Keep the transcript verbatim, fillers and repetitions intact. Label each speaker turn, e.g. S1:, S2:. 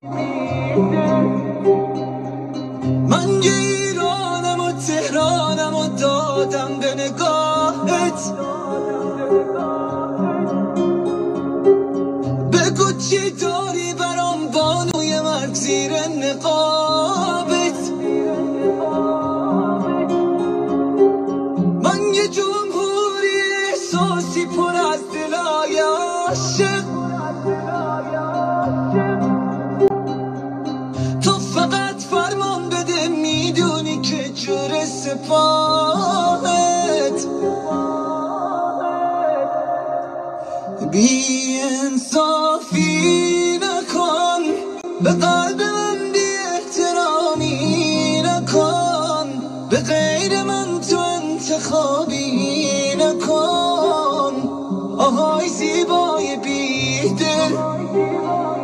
S1: من یه ایرانم و تهرانم و دادم به نگاهت. بگو چی داری برام بانوی مرگ زیر نقابت. من یه جمهوری احساسی پر از دلای عاشق. تو فقط فرمان بده میدونی که جور سپاهت. بی انصافی نکن به قلب